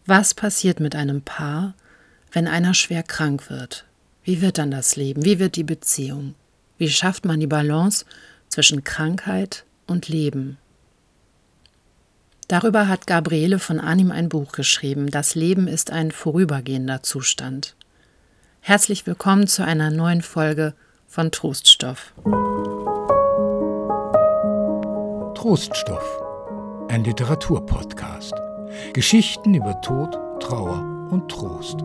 Was passiert mit einem Paar, wenn einer schwer krank wird? Wie wird dann das Leben? Wie wird die Beziehung? Wie schafft man die Balance zwischen Krankheit und Leben? Darüber hat Gabriele von Arnim ein Buch geschrieben. Das Leben ist ein vorübergehender Zustand. Herzlich willkommen zu einer neuen Folge von Troststoff. Troststoff, ein Literaturpodcast. Geschichten über Tod, Trauer und Trost.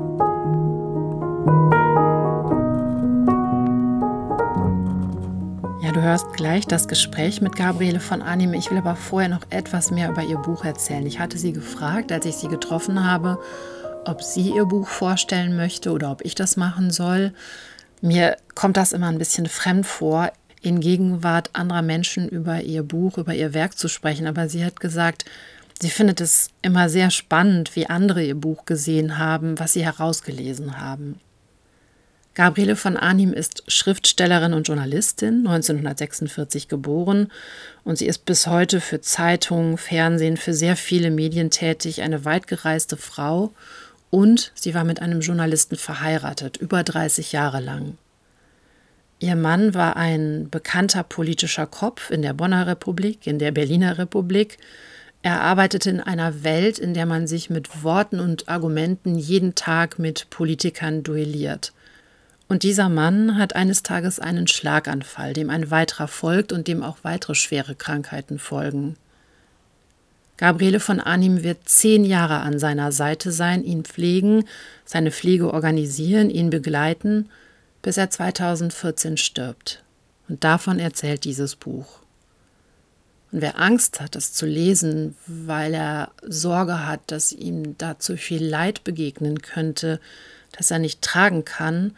Ja, du hörst gleich das Gespräch mit Gabriele von Arnim. Ich will aber vorher noch etwas mehr über ihr Buch erzählen. Ich hatte sie gefragt, als ich sie getroffen habe, ob sie ihr Buch vorstellen möchte oder ob ich das machen soll. Mir kommt das immer ein bisschen fremd vor, in Gegenwart anderer Menschen über ihr Buch, über ihr Werk zu sprechen. Aber sie hat gesagt, sie findet es immer sehr spannend, wie andere ihr Buch gesehen haben, was sie herausgelesen haben. Gabriele von Arnim ist Schriftstellerin und Journalistin, 1946 geboren, und sie ist bis heute für Zeitungen, Fernsehen, für sehr viele Medien tätig, eine weitgereiste Frau, und sie war mit einem Journalisten verheiratet, über 30 Jahre lang. Ihr Mann war ein bekannter politischer Kopf in der Bonner Republik, in der Berliner Republik. Er arbeitete in einer Welt, in der man sich mit Worten und Argumenten jeden Tag mit Politikern duelliert. Und dieser Mann hat eines Tages einen Schlaganfall, dem ein weiterer folgt und dem auch weitere schwere Krankheiten folgen. Gabriele von Arnim wird 10 Jahre an seiner Seite sein, ihn pflegen, seine Pflege organisieren, ihn begleiten, bis er 2014 stirbt. Und davon erzählt dieses Buch. Und wer Angst hat, das zu lesen, weil er Sorge hat, dass ihm da zu viel Leid begegnen könnte, das er nicht tragen kann,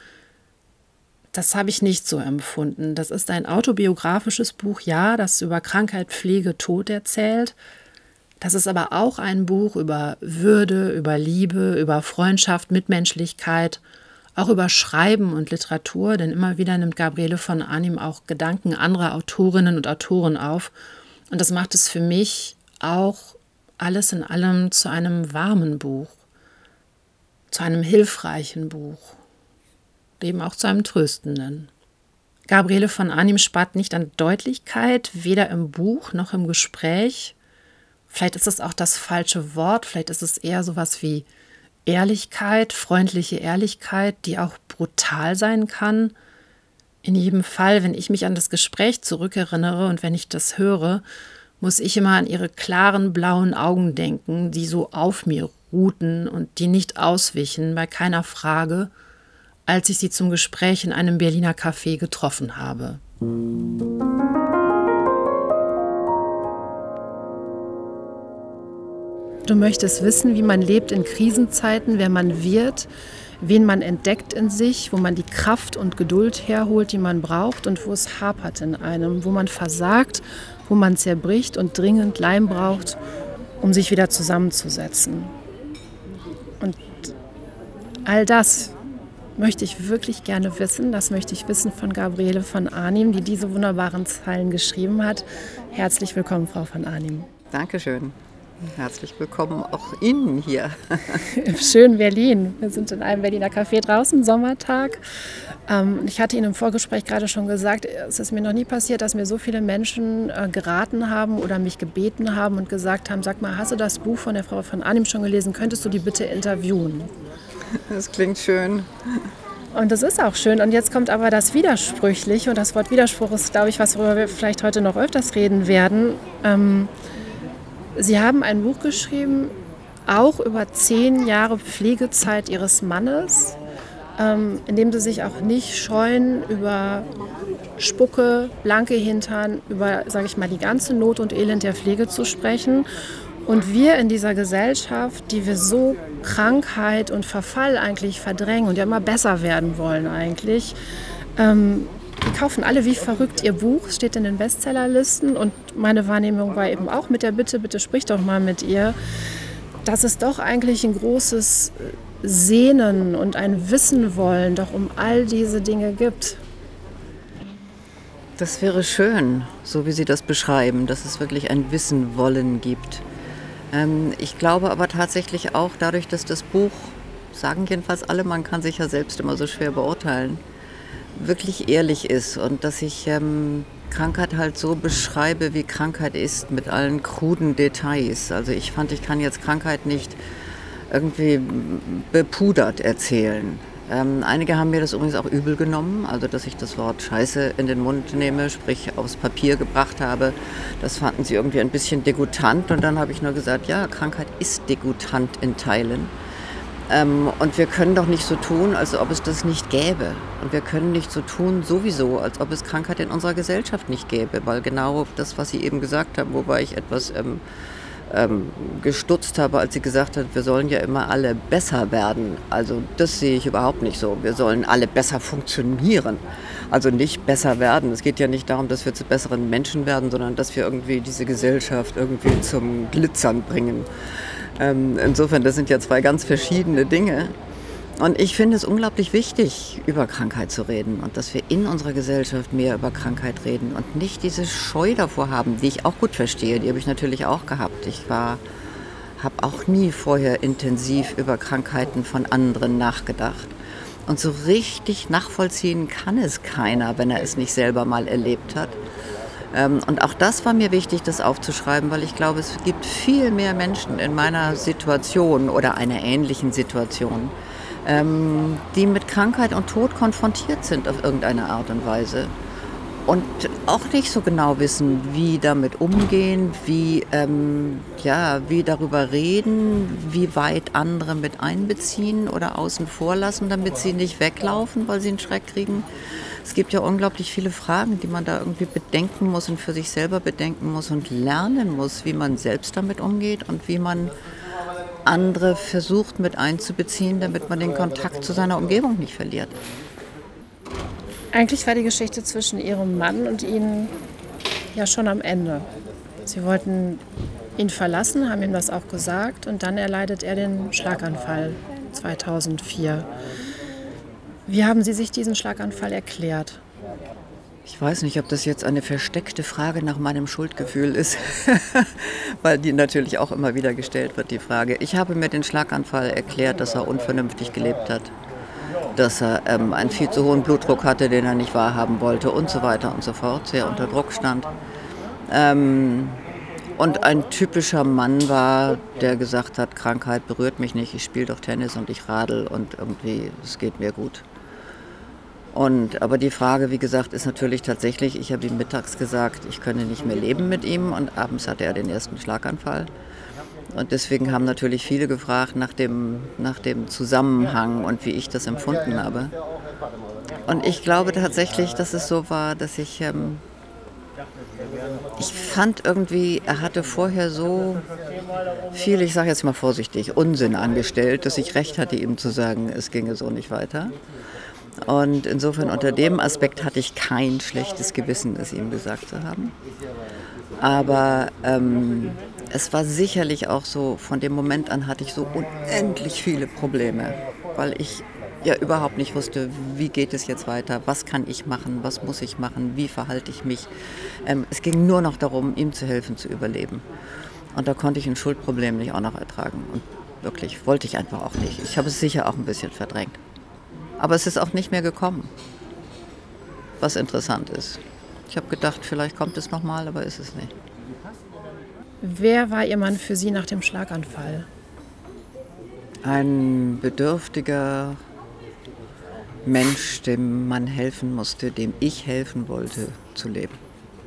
das habe ich nicht so empfunden. Das ist ein autobiografisches Buch, ja, das über Krankheit, Pflege, Tod erzählt. Das ist aber auch ein Buch über Würde, über Liebe, über Freundschaft, Mitmenschlichkeit, auch über Schreiben und Literatur, denn immer wieder nimmt Gabriele von Arnim auch Gedanken anderer Autorinnen und Autoren auf. Und das macht es für mich auch alles in allem zu einem warmen Buch, zu einem hilfreichen Buch, eben auch zu einem tröstenden. Gabriele von Arnim spart nicht an Deutlichkeit, weder im Buch noch im Gespräch. Vielleicht ist es auch das falsche Wort, vielleicht ist es eher sowas wie Ehrlichkeit, freundliche Ehrlichkeit, die auch brutal sein kann. In jedem Fall, wenn ich mich an das Gespräch zurückerinnere und wenn ich das höre, muss ich immer an ihre klaren blauen Augen denken, die so auf mir ruhten und die nicht auswichen bei keiner Frage, als ich sie zum Gespräch in einem Berliner Café getroffen habe. Du möchtest wissen, wie man lebt in Krisenzeiten, wer man wird, wen man entdeckt in sich, wo man die Kraft und Geduld herholt, die man braucht und wo es hapert in einem, wo man versagt, wo man zerbricht und dringend Leim braucht, um sich wieder zusammenzusetzen. Und all das möchte ich wirklich gerne wissen. Das möchte ich wissen von Gabriele von Arnim, die diese wunderbaren Zeilen geschrieben hat. Herzlich willkommen, Frau von Arnim. Dankeschön. Herzlich willkommen auch Ihnen hier. Im schönen Berlin. Wir sind in einem Berliner Café draußen, Sommertag. Ich hatte Ihnen im Vorgespräch gerade schon gesagt, es ist mir noch nie passiert, dass mir so viele Menschen geraten haben oder mich gebeten haben und gesagt haben, sag mal, hast du das Buch von der Frau von Arnim schon gelesen? Könntest du die bitte interviewen? Das klingt schön. Und das ist auch schön. Und jetzt kommt aber das Widersprüchliche. Und das Wort Widerspruch ist, glaube ich, was worüber wir vielleicht heute noch öfters reden werden. Sie haben ein Buch geschrieben, auch über 10 Jahre Pflegezeit Ihres Mannes, in dem Sie sich auch nicht scheuen, über Spucke, blanke Hintern, über, sage ich mal, die ganze Not und Elend der Pflege zu sprechen. Und wir in dieser Gesellschaft, die wir so Krankheit und Verfall eigentlich verdrängen und ja immer besser werden wollen eigentlich, die kaufen alle wie verrückt ihr Buch, steht in den Bestsellerlisten und meine Wahrnehmung war eben auch mit der Bitte, bitte sprich doch mal mit ihr, dass es doch eigentlich ein großes Sehnen und ein Wissen wollen doch um all diese Dinge gibt. Das wäre schön, so wie Sie das beschreiben, dass es wirklich ein Wissen wollen gibt. Ich glaube aber tatsächlich auch dadurch, dass das Buch, sagen jedenfalls alle, man kann sich ja selbst immer so schwer beurteilen, wirklich ehrlich ist und dass ich Krankheit halt so beschreibe, wie Krankheit ist, mit allen kruden Details. Also ich fand, ich kann jetzt Krankheit nicht irgendwie bepudert erzählen. Einige haben mir das übrigens auch übel genommen, also dass ich das Wort Scheiße in den Mund nehme, sprich aufs Papier gebracht habe. Das fanden sie irgendwie ein bisschen degutant und dann habe ich nur gesagt, ja, Krankheit ist degutant in Teilen. Und wir können doch nicht so tun, als ob es das nicht gäbe. Und wir können nicht so tun, sowieso, als ob es Krankheit in unserer Gesellschaft nicht gäbe. Weil genau das, was Sie eben gesagt haben, wobei ich etwas gestutzt habe, als sie gesagt hat, wir sollen ja immer alle besser werden. Also das sehe ich überhaupt nicht so. Wir sollen alle besser funktionieren. Also nicht besser werden. Es geht ja nicht darum, dass wir zu besseren Menschen werden, sondern dass wir irgendwie diese Gesellschaft irgendwie zum Glitzern bringen. Insofern, das sind ja zwei ganz verschiedene Dinge. Und ich finde es unglaublich wichtig, über Krankheit zu reden und dass wir in unserer Gesellschaft mehr über Krankheit reden und nicht diese Scheu davor haben, die ich auch gut verstehe, die habe ich natürlich auch gehabt. Ich habe auch nie vorher intensiv über Krankheiten von anderen nachgedacht. Und so richtig nachvollziehen kann es keiner, wenn er es nicht selber mal erlebt hat. Und auch das war mir wichtig, das aufzuschreiben, weil ich glaube, es gibt viel mehr Menschen in meiner Situation oder einer ähnlichen Situation, die mit Krankheit und Tod konfrontiert sind auf irgendeine Art und Weise und auch nicht so genau wissen, wie damit umgehen, wie darüber reden, wie weit andere mit einbeziehen oder außen vor lassen, damit sie nicht weglaufen, weil sie einen Schreck kriegen. Es gibt ja unglaublich viele Fragen, die man da irgendwie bedenken muss und für sich selber bedenken muss und lernen muss, wie man selbst damit umgeht und wie man andere versucht mit einzubeziehen, damit man den Kontakt zu seiner Umgebung nicht verliert. Eigentlich war die Geschichte zwischen Ihrem Mann und Ihnen ja schon am Ende. Sie wollten ihn verlassen, haben ihm das auch gesagt und dann erleidet er den Schlaganfall 2004. Wie haben Sie sich diesen Schlaganfall erklärt? Ich weiß nicht, ob das jetzt eine versteckte Frage nach meinem Schuldgefühl ist, weil die natürlich auch immer wieder gestellt wird, die Frage. Ich habe mir den Schlaganfall erklärt, dass er unvernünftig gelebt hat, dass er einen viel zu hohen Blutdruck hatte, den er nicht wahrhaben wollte und so weiter und so fort, sehr unter Druck stand. Und ein typischer Mann war, der gesagt hat, Krankheit berührt mich nicht, ich spiele doch Tennis und ich radel und irgendwie, es geht mir gut. Aber die Frage, wie gesagt, ist natürlich tatsächlich, ich habe ihm mittags gesagt, ich könne nicht mehr leben mit ihm und abends hatte er den ersten Schlaganfall. Und deswegen haben natürlich viele gefragt nach dem Zusammenhang und wie ich das empfunden habe. Und ich glaube tatsächlich, dass es so war, dass ich fand irgendwie, er hatte vorher so viel, ich sage jetzt mal vorsichtig, Unsinn angestellt, dass ich recht hatte, ihm zu sagen, es ginge so nicht weiter. Und insofern unter dem Aspekt hatte ich kein schlechtes Gewissen, es ihm gesagt zu haben. Aber es war sicherlich auch so, von dem Moment an hatte ich so unendlich viele Probleme, weil ich ja überhaupt nicht wusste, wie geht es jetzt weiter, was kann ich machen, was muss ich machen, wie verhalte ich mich. Es ging nur noch darum, ihm zu helfen, zu überleben. Und da konnte ich ein Schuldproblem nicht auch noch ertragen. Und wirklich, wollte ich einfach auch nicht. Ich habe es sicher auch ein bisschen verdrängt. Aber es ist auch nicht mehr gekommen, was interessant ist. Ich habe gedacht, vielleicht kommt es nochmal, aber ist es nicht. Wer war Ihr Mann für Sie nach dem Schlaganfall? Ein bedürftiger Mensch, dem man helfen musste, dem ich helfen wollte, zu leben.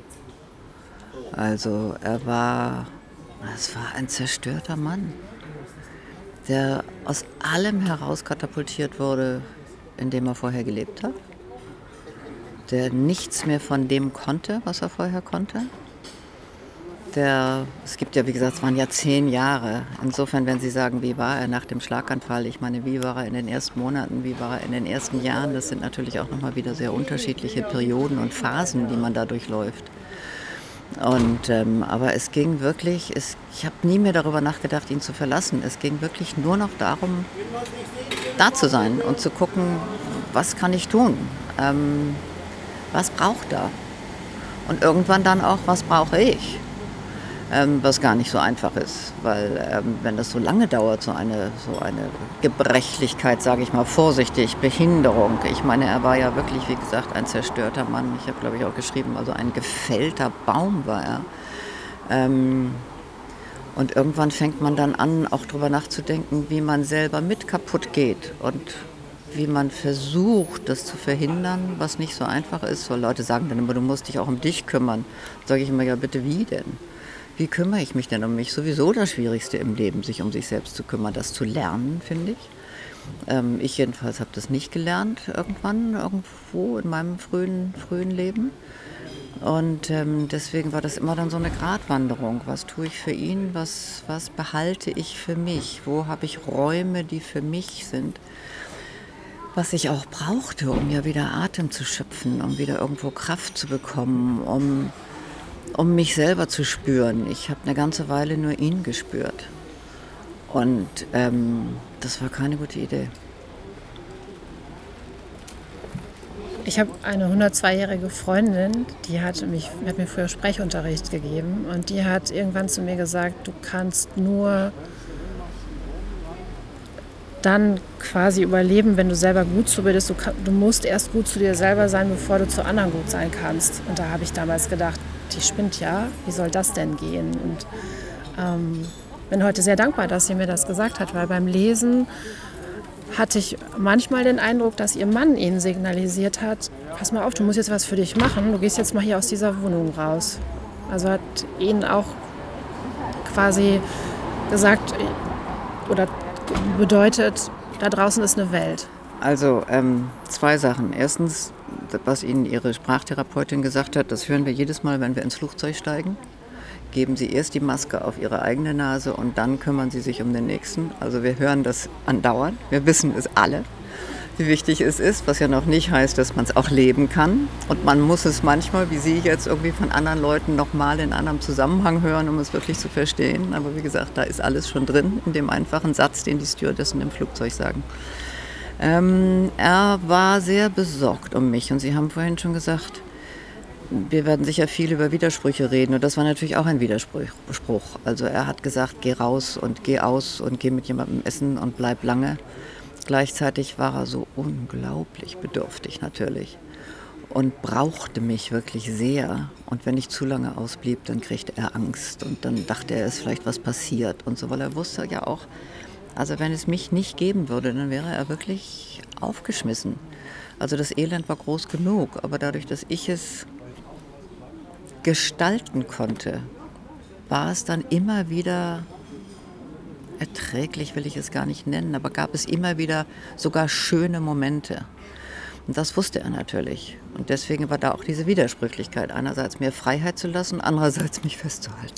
Also es war ein zerstörter Mann, der aus allem heraus katapultiert wurde, in dem er vorher gelebt hat, der nichts mehr von dem konnte, was er vorher konnte. Es gibt ja, wie gesagt, es waren ja 10 Jahre. Insofern, wenn Sie sagen, wie war er nach dem Schlaganfall, ich meine, wie war er in den ersten Monaten, wie war er in den ersten Jahren, das sind natürlich auch nochmal wieder sehr unterschiedliche Perioden und Phasen, die man da durchläuft. Aber es ging wirklich, ich habe nie mehr darüber nachgedacht, ihn zu verlassen. Es ging wirklich nur noch darum, da zu sein und zu gucken, was kann ich tun, was braucht er? Und irgendwann dann auch, was brauche ich? was gar nicht so einfach ist, weil wenn das so lange dauert, so eine Gebrechlichkeit, sage ich mal vorsichtig, Behinderung. Ich meine, er war ja wirklich, wie gesagt, ein zerstörter Mann. Ich habe, glaube ich, auch geschrieben, also ein gefällter Baum war er. Und irgendwann fängt man dann an, auch darüber nachzudenken, wie man selber mit kaputt geht und wie man versucht, das zu verhindern, was nicht so einfach ist. Weil Leute sagen dann immer, du musst dich auch um dich kümmern. Sage ich immer, ja bitte, wie denn? Wie kümmere ich mich denn um mich? Sowieso das Schwierigste im Leben, sich um sich selbst zu kümmern, das zu lernen, finde ich. Ich jedenfalls habe das nicht gelernt irgendwo in meinem frühen Leben. Und deswegen war das immer dann so eine Gratwanderung. Was tue ich für ihn? Was behalte ich für mich? Wo habe ich Räume, die für mich sind? Was ich auch brauchte, um ja wieder Atem zu schöpfen, um wieder irgendwo Kraft zu bekommen, um mich selber zu spüren. Ich habe eine ganze Weile nur ihn gespürt. Und das war keine gute Idee. Ich habe eine 102-jährige Freundin, die hat mir früher Sprechunterricht gegeben und die hat irgendwann zu mir gesagt, du kannst nur dann quasi überleben, wenn du selber gut zu dir bist. Du musst erst gut zu dir selber sein, bevor du zu anderen gut sein kannst. Und da habe ich damals gedacht, die spinnt ja, wie soll das denn gehen? Und bin heute sehr dankbar, dass sie mir das gesagt hat, weil beim Lesen hatte ich manchmal den Eindruck, dass ihr Mann ihnen signalisiert hat, pass mal auf, du musst jetzt was für dich machen, du gehst jetzt mal hier aus dieser Wohnung raus. Also hat ihnen auch quasi gesagt oder bedeutet, da draußen ist eine Welt. Also 2 Sachen. Erstens, was Ihnen Ihre Sprachtherapeutin gesagt hat, das hören wir jedes Mal, wenn wir ins Flugzeug steigen. Geben Sie erst die Maske auf Ihre eigene Nase und dann kümmern Sie sich um den Nächsten. Also wir hören das andauernd. Wir wissen es alle, wie wichtig es ist, was ja noch nicht heißt, dass man es auch leben kann. Und man muss es manchmal, wie Sie jetzt, irgendwie von anderen Leuten nochmal in anderem Zusammenhang hören, um es wirklich zu verstehen. Aber wie gesagt, da ist alles schon drin in dem einfachen Satz, den die Stewardessen im Flugzeug sagen. Er war sehr besorgt um mich und Sie haben vorhin schon gesagt, wir werden sicher viel über Widersprüche reden und das war natürlich auch ein Widerspruch. Also er hat gesagt, geh raus und geh aus und geh mit jemandem essen und bleib lange. Gleichzeitig war er so unglaublich bedürftig natürlich und brauchte mich wirklich sehr. Und wenn ich zu lange ausblieb, dann kriegte er Angst und dann dachte er, es ist vielleicht was passiert und so, weil er wusste ja auch, also wenn es mich nicht geben würde, dann wäre er wirklich aufgeschmissen. Also das Elend war groß genug, aber dadurch, dass ich es gestalten konnte, war es dann immer wieder erträglich, will ich es gar nicht nennen, aber gab es immer wieder sogar schöne Momente. Und das wusste er natürlich. Und deswegen war da auch diese Widersprüchlichkeit, einerseits mir Freiheit zu lassen, andererseits mich festzuhalten.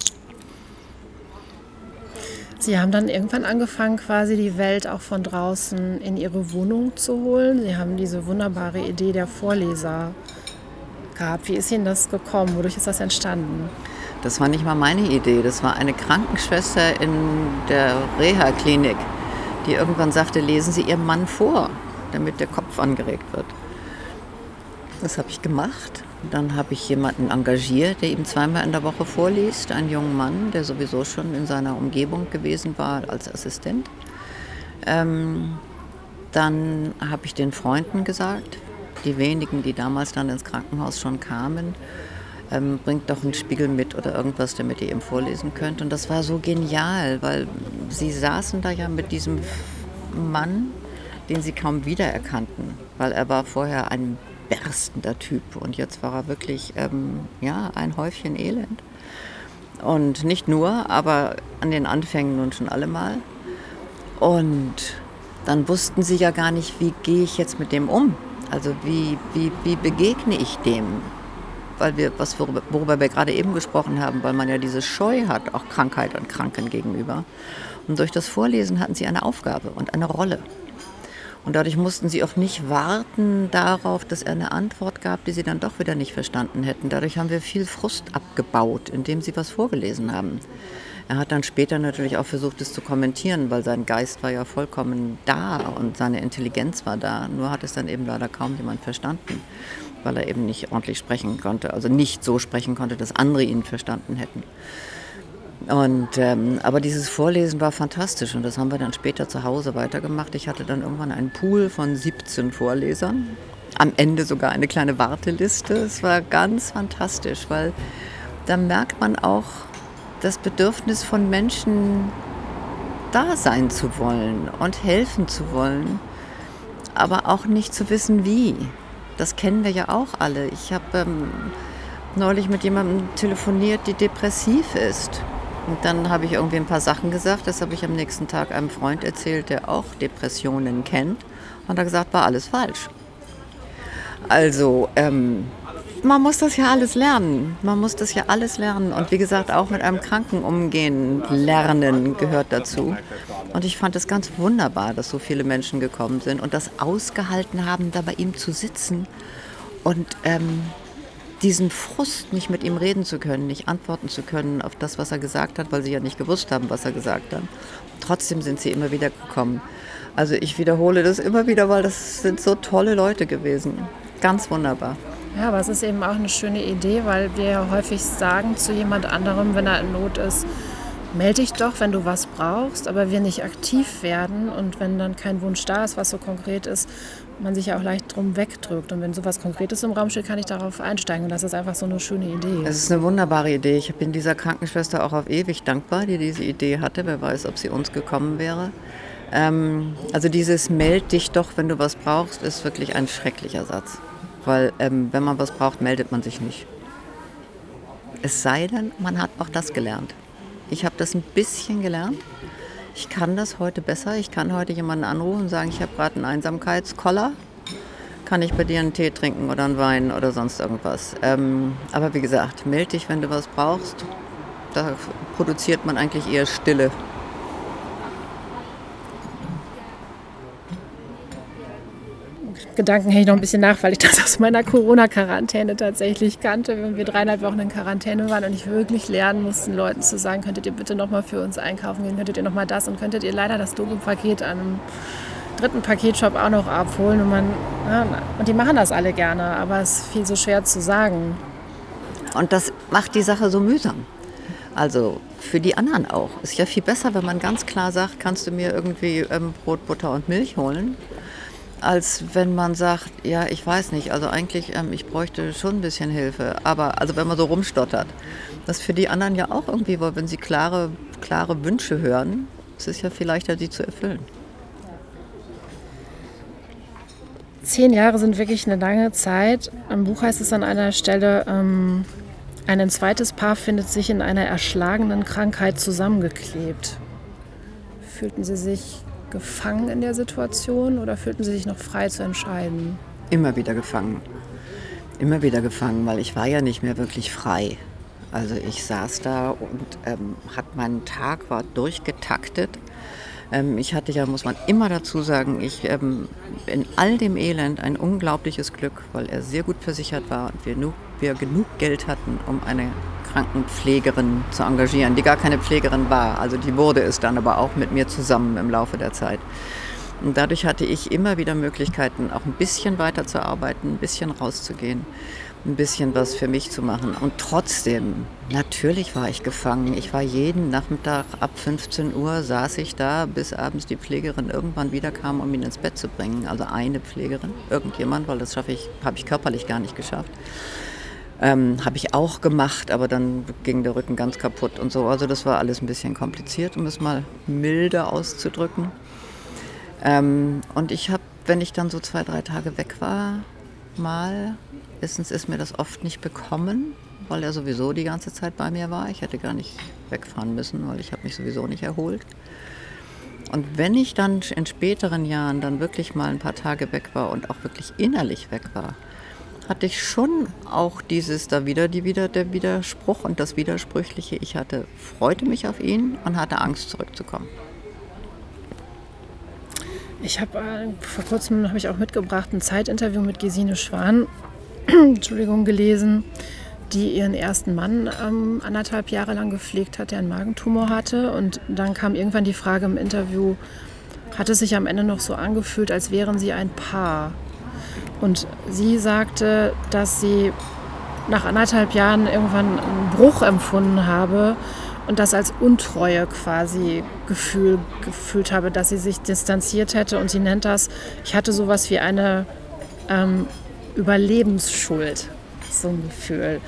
Sie haben dann irgendwann angefangen, quasi die Welt auch von draußen in Ihre Wohnung zu holen. Sie haben diese wunderbare Idee der Vorleser gehabt. Wie ist Ihnen das gekommen? Wodurch ist das entstanden? Das war nicht mal meine Idee. Das war eine Krankenschwester in der Reha-Klinik, die irgendwann sagte, lesen Sie Ihrem Mann vor, damit der Kopf angeregt wird. Das habe ich gemacht. Dann habe ich jemanden engagiert, der ihm 2-mal in der Woche vorliest. Einen jungen Mann, der sowieso schon in seiner Umgebung gewesen war als Assistent. Dann habe ich den Freunden gesagt, die wenigen, die damals dann ins Krankenhaus schon kamen, bringt doch einen Spiegel mit oder irgendwas, damit ihr ihm vorlesen könnt. Und das war so genial, weil sie saßen da ja mit diesem Mann, den sie kaum wiedererkannten, weil er war vorher ein berstender Typ und jetzt war er wirklich ein Häufchen Elend. Und nicht nur, aber an den Anfängen nun schon allemal. Und dann wussten sie ja gar nicht, wie gehe ich jetzt mit dem um? Also wie begegne ich dem? Weil worüber wir gerade eben gesprochen haben, weil man ja diese Scheu hat, auch Krankheit und Kranken gegenüber. Und durch das Vorlesen hatten sie eine Aufgabe und eine Rolle. Und dadurch mussten sie auch nicht warten darauf, dass er eine Antwort gab, die sie dann doch wieder nicht verstanden hätten. Dadurch haben wir viel Frust abgebaut, indem sie was vorgelesen haben. Er hat dann später natürlich auch versucht, es zu kommentieren, weil sein Geist war ja vollkommen da und seine Intelligenz war da. Nur hat es dann eben leider kaum jemand verstanden, weil er eben nicht ordentlich sprechen konnte. Also nicht so sprechen konnte, dass andere ihn verstanden hätten. Aber dieses Vorlesen war fantastisch und das haben wir dann später zu Hause weitergemacht. Ich hatte dann irgendwann einen Pool von 17 Vorlesern, am Ende sogar eine kleine Warteliste. Es war ganz fantastisch, weil da merkt man auch das Bedürfnis von Menschen, da sein zu wollen und helfen zu wollen, aber auch nicht zu wissen, wie. Das kennen wir ja auch alle. Ich habe neulich mit jemandem telefoniert, die depressiv ist. Und dann habe ich irgendwie ein paar Sachen gesagt. Das habe ich am nächsten Tag einem Freund erzählt, der auch Depressionen kennt. Und er hat gesagt, war alles falsch. Also, man muss das ja alles lernen. Und wie gesagt, auch mit einem Kranken umgehen, lernen gehört dazu. Und ich fand es ganz wunderbar, dass so viele Menschen gekommen sind und das ausgehalten haben, da bei ihm zu sitzen und diesen Frust, nicht mit ihm reden zu können, nicht antworten zu können auf das, was er gesagt hat, weil sie ja nicht gewusst haben, was er gesagt hat. Trotzdem sind sie immer wieder gekommen. Also ich wiederhole das immer wieder, weil das sind so tolle Leute gewesen. Ganz wunderbar. Ja, aber es ist eben auch eine schöne Idee, weil wir ja häufig sagen zu jemand anderem, wenn er in Not ist, melde dich doch, wenn du was brauchst, aber wir nicht aktiv werden und wenn dann kein Wunsch da ist, was so konkret ist, man sich ja auch leicht drum wegdrückt. Und wenn sowas Konkretes im Raum steht, kann ich darauf einsteigen. Und das ist einfach so eine schöne Idee. Es ist eine wunderbare Idee. Ich bin dieser Krankenschwester auch auf ewig dankbar, die diese Idee hatte. Wer weiß, ob sie uns gekommen wäre. Also dieses meld dich doch, wenn du was brauchst, ist wirklich ein schrecklicher Satz. Weil wenn man was braucht, meldet man sich nicht. Es sei denn, man hat auch das gelernt. Ich habe das ein bisschen gelernt. Ich kann das heute besser. Ich kann heute jemanden anrufen und sagen, ich habe gerade einen Einsamkeitskoller. Kann ich bei dir einen Tee trinken oder einen Wein oder sonst irgendwas. Aber wie gesagt, melde dich, wenn du was brauchst. Da produziert man eigentlich eher Stille. Gedanken hänge ich noch ein bisschen nach, weil ich das aus meiner Corona-Quarantäne tatsächlich kannte, wenn wir 3,5 Wochen in Quarantäne waren und ich wirklich lernen musste, Leuten zu sagen, könntet ihr bitte nochmal für uns einkaufen gehen, könntet ihr nochmal das und könntet ihr leider das Dogo-Paket an einem dritten Paketshop auch noch abholen. Und die machen das alle gerne, aber es ist viel so schwer zu sagen. Und das macht die Sache so mühsam. Also für die anderen auch. Ist ja viel besser, wenn man ganz klar sagt, kannst du mir irgendwie Brot, Butter und Milch holen, als wenn man sagt, ja, ich weiß nicht, also eigentlich, ich bräuchte schon ein bisschen Hilfe. Aber also wenn man so rumstottert, das ist für die anderen ja auch irgendwie, weil wenn sie klare Wünsche hören, es ist ja viel leichter, die zu erfüllen. 10 Jahre sind wirklich eine lange Zeit. Im Buch heißt es an einer Stelle, ein zweites Paar findet sich in einer erschlagenen Krankheit zusammengeklebt. Fühlten Sie sich gefangen in der Situation oder fühlten Sie sich noch frei zu entscheiden? Immer wieder gefangen, weil ich war ja nicht mehr wirklich frei. Also ich saß da und mein Tag war durchgetaktet. Ich hatte ja, muss man immer dazu sagen, in all dem Elend ein unglaubliches Glück, weil er sehr gut versichert war und wir genug Geld hatten, um eine Krankenpflegerin zu engagieren, die gar keine Pflegerin war. Also die wurde es dann aber auch mit mir zusammen im Laufe der Zeit. Und dadurch hatte ich immer wieder Möglichkeiten, auch ein bisschen weiter zu arbeiten, ein bisschen rauszugehen, ein bisschen was für mich zu machen. Und trotzdem, natürlich war ich gefangen. Ich war jeden Nachmittag ab 15 Uhr saß ich da, bis abends die Pflegerin irgendwann wieder kam, um ihn ins Bett zu bringen. Also eine Pflegerin, irgendjemand, weil das habe ich körperlich gar nicht geschafft. Habe ich auch gemacht, aber dann ging der Rücken ganz kaputt und so. Also das war alles ein bisschen kompliziert, um es mal milde auszudrücken. Und ich habe, wenn ich dann so 2-3 Tage weg war, erstens ist mir das oft nicht bekommen, weil er sowieso die ganze Zeit bei mir war. Ich hätte gar nicht wegfahren müssen, weil ich habe mich sowieso nicht erholt. Und wenn ich dann in späteren Jahren dann wirklich mal ein paar Tage weg war und auch wirklich innerlich weg war, hatte ich schon auch der Widerspruch und das Widersprüchliche. Ich freute mich auf ihn und hatte Angst, zurückzukommen. Ich habe vor kurzem auch mitgebracht ein Zeitinterview mit Gesine Schwan, gelesen, die ihren ersten Mann 1,5 Jahre lang gepflegt hat, der einen Magentumor hatte. Und dann kam irgendwann die Frage im Interview, hat es sich am Ende noch so angefühlt, als wären sie ein Paar? Und sie sagte, dass sie nach 1,5 Jahren irgendwann einen Bruch empfunden habe und das als Untreue quasi gefühlt habe, dass sie sich distanziert hätte. Und sie nennt das, ich hatte sowas wie eine Überlebensschuld, so ein Gefühl.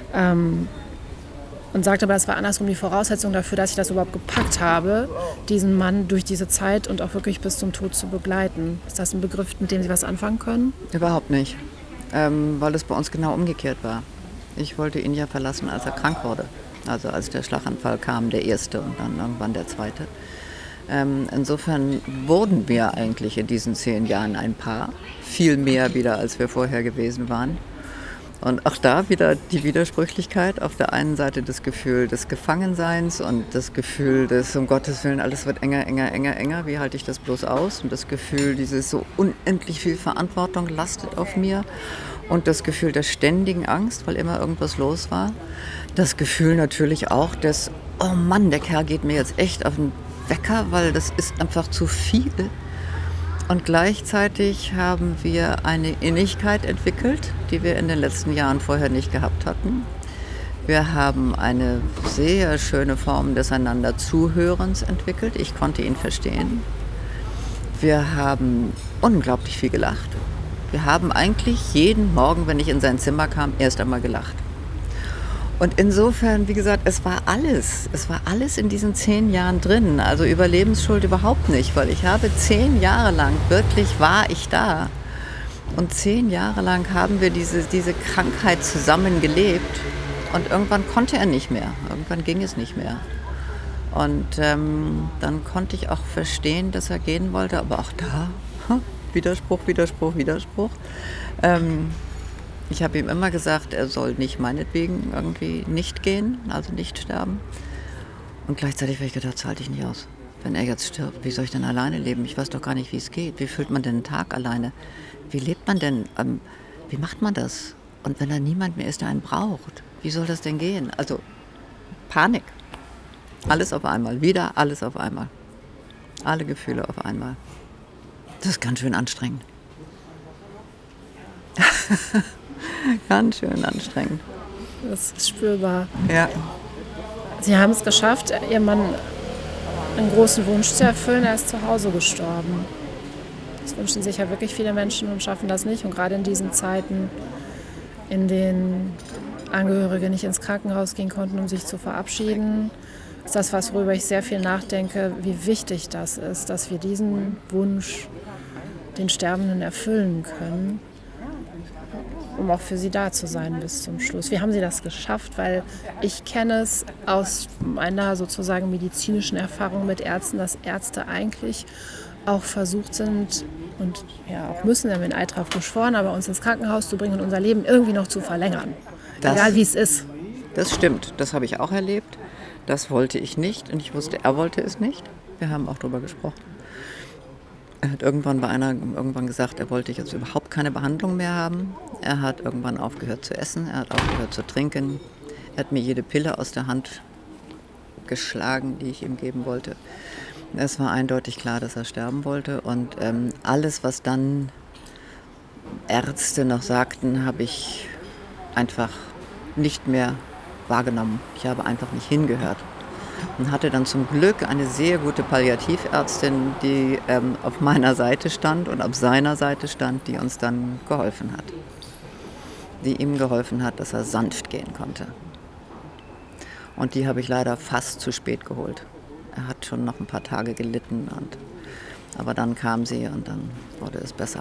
Und sagt aber, es war andersrum die Voraussetzung dafür, dass ich das überhaupt gepackt habe, diesen Mann durch diese Zeit und auch wirklich bis zum Tod zu begleiten. Ist das ein Begriff, mit dem Sie was anfangen können? Überhaupt nicht, weil es bei uns genau umgekehrt war. Ich wollte ihn ja verlassen, als er krank wurde. Also als der Schlaganfall kam, der erste und dann irgendwann der zweite. Insofern wurden wir eigentlich in diesen 10 Jahren ein Paar. Viel mehr wieder, als wir vorher gewesen waren. Und auch da wieder die Widersprüchlichkeit. Auf der einen Seite das Gefühl des Gefangenseins und das Gefühl des, um Gottes Willen, alles wird enger, enger, enger, enger. Wie halte ich das bloß aus? Und das Gefühl, dieses so unendlich viel Verantwortung lastet auf mir. Und das Gefühl der ständigen Angst, weil immer irgendwas los war. Das Gefühl natürlich auch des, oh Mann, der Kerl geht mir jetzt echt auf den Wecker, weil das ist einfach zu viel. Und gleichzeitig haben wir eine Innigkeit entwickelt, die wir in den letzten Jahren vorher nicht gehabt hatten. Wir haben eine sehr schöne Form des einander Zuhörens entwickelt. Ich konnte ihn verstehen. Wir haben unglaublich viel gelacht. Wir haben eigentlich jeden Morgen, wenn ich in sein Zimmer kam, erst einmal gelacht. Und insofern, wie gesagt, es war alles in diesen 10 Jahren drin. Also Überlebensschuld überhaupt nicht, weil ich habe 10 Jahre lang, wirklich war ich da. Und 10 Jahre lang haben wir diese Krankheit zusammen gelebt. Und irgendwann konnte er nicht mehr, irgendwann ging es nicht mehr. Und dann konnte ich auch verstehen, dass er gehen wollte, aber auch da, Widerspruch. Ich habe ihm immer gesagt, er soll nicht meinetwegen irgendwie nicht gehen, also nicht sterben. Und gleichzeitig habe ich gedacht, das halte ich nicht aus. Wenn er jetzt stirbt, wie soll ich denn alleine leben? Ich weiß doch gar nicht, wie es geht. Wie füllt man denn einen Tag alleine? Wie lebt man denn? Wie macht man das? Und wenn da niemand mehr ist, der einen braucht, wie soll das denn gehen? Also Panik. Alles auf einmal. Wieder alles auf einmal. Alle Gefühle auf einmal. Das ist ganz schön anstrengend. Ganz schön anstrengend. Das ist spürbar. Ja. Sie haben es geschafft, Ihrem Mann einen großen Wunsch zu erfüllen. Er ist zu Hause gestorben. Das wünschen sich ja wirklich viele Menschen und schaffen das nicht. Und gerade in diesen Zeiten, in denen Angehörige nicht ins Krankenhaus gehen konnten, um sich zu verabschieden, ist das was, worüber ich sehr viel nachdenke, wie wichtig das ist, dass wir diesen Wunsch den Sterbenden erfüllen können, um auch für sie da zu sein bis zum Schluss. Wie haben Sie das geschafft? Weil ich kenne es aus meiner sozusagen medizinischen Erfahrung mit Ärzten, dass Ärzte eigentlich auch versucht sind und ja auch müssen, wir haben den Eid drauf geschworen, aber uns ins Krankenhaus zu bringen und unser Leben irgendwie noch zu verlängern. Egal wie es ist. Das stimmt, das habe ich auch erlebt. Das wollte ich nicht und ich wusste, er wollte es nicht. Wir haben auch darüber gesprochen. Er hat irgendwann gesagt, er wollte jetzt überhaupt keine Behandlung mehr haben. Er hat irgendwann aufgehört zu essen, er hat aufgehört zu trinken. Er hat mir jede Pille aus der Hand geschlagen, die ich ihm geben wollte. Es war eindeutig klar, dass er sterben wollte. Und alles, was dann Ärzte noch sagten, habe ich einfach nicht mehr wahrgenommen. Ich habe einfach nicht hingehört. Und hatte dann zum Glück eine sehr gute Palliativärztin, die auf meiner Seite stand und auf seiner Seite stand, die uns dann geholfen hat. Die ihm geholfen hat, dass er sanft gehen konnte. Und die habe ich leider fast zu spät geholt. Er hat schon noch ein paar Tage gelitten, aber dann kam sie und dann wurde es besser.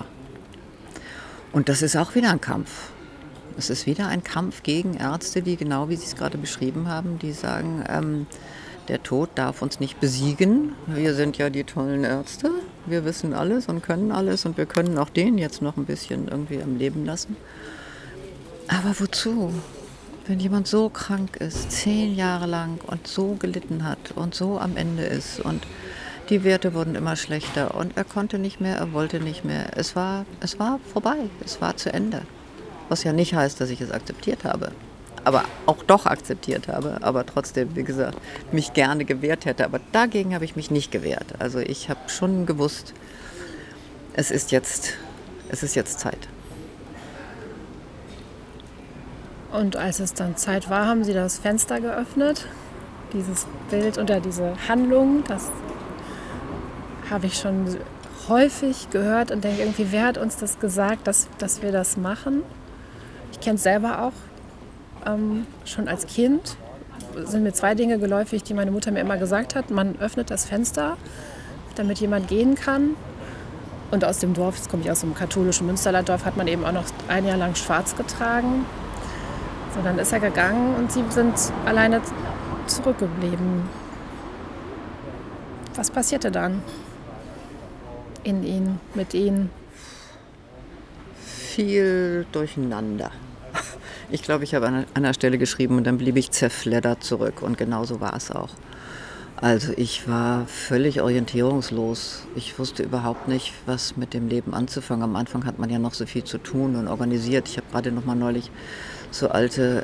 Und das ist auch wieder ein Kampf. Es ist wieder ein Kampf gegen Ärzte, die genau wie Sie es gerade beschrieben haben, die sagen, der Tod darf uns nicht besiegen. Wir sind ja die tollen Ärzte. Wir wissen alles und können alles und wir können auch den jetzt noch ein bisschen irgendwie am Leben lassen. Aber wozu? Wenn jemand so krank ist, 10 Jahre lang und so gelitten hat und so am Ende ist und die Werte wurden immer schlechter und er konnte nicht mehr, er wollte nicht mehr. Es war vorbei, es war zu Ende. Was ja nicht heißt, dass ich es akzeptiert habe. Aber auch doch akzeptiert habe, aber trotzdem, wie gesagt, mich gerne gewehrt hätte. Aber dagegen habe ich mich nicht gewehrt. Also ich habe schon gewusst, es ist jetzt Zeit. Und als es dann Zeit war, haben Sie das Fenster geöffnet, dieses Bild oder diese Handlung, das habe ich schon häufig gehört und denke irgendwie, wer hat uns das gesagt, dass wir das machen? Ich kenne es selber auch. Schon als Kind sind mir 2 Dinge geläufig, die meine Mutter mir immer gesagt hat. Man öffnet das Fenster, damit jemand gehen kann. Und aus dem Dorf, jetzt komme ich aus dem katholischen Münsterlanddorf, hat man eben auch noch 1 Jahr lang schwarz getragen. So, dann ist er gegangen und sie sind alleine zurückgeblieben. Was passierte dann in ihnen, mit ihnen? Viel Durcheinander. Ich glaube, ich habe an einer Stelle geschrieben und dann blieb ich zerfleddert zurück und genau so war es auch. Also ich war völlig orientierungslos. Ich wusste überhaupt nicht, was mit dem Leben anzufangen. Am Anfang hat man ja noch so viel zu tun und organisiert. Ich habe gerade noch mal neulich so alte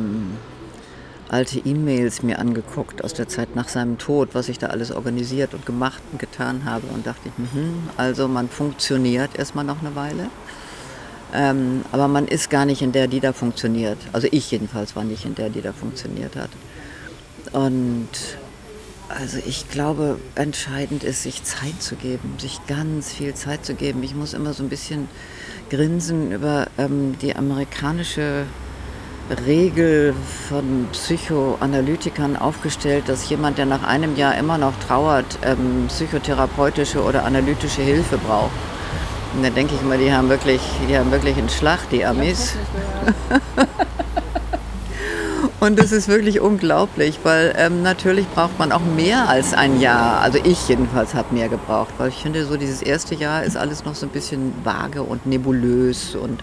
E-Mails mir angeguckt aus der Zeit nach seinem Tod, was ich da alles organisiert und gemacht und getan habe und dachte ich, also man funktioniert erstmal noch eine Weile. Aber man ist gar nicht in der, die da funktioniert. Also ich jedenfalls war nicht in der, die da funktioniert hat. Und also ich glaube, entscheidend ist, sich Zeit zu geben, sich ganz viel Zeit zu geben. Ich muss immer so ein bisschen grinsen über die amerikanische Regel von Psychoanalytikern aufgestellt, dass jemand, der nach einem Jahr immer noch trauert, psychotherapeutische oder analytische Hilfe braucht. Und dann denke ich immer, die haben wirklich einen Schlag, die Amis. Und das ist wirklich unglaublich, weil natürlich braucht man auch mehr als ein Jahr. Also ich jedenfalls habe mehr gebraucht, weil ich finde, so dieses erste Jahr ist alles noch so ein bisschen vage und nebulös und